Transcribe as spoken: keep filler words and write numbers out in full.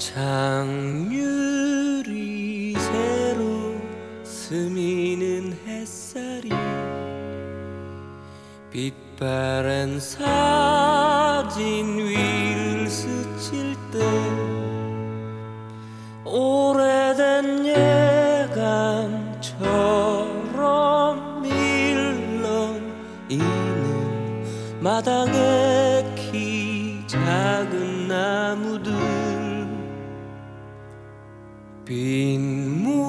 창유리 새로 스미는 햇살이 빛바랜 사진 위를 스칠 때 오래된 예감처럼 일렁이는 마당의 키 작은 나무들 비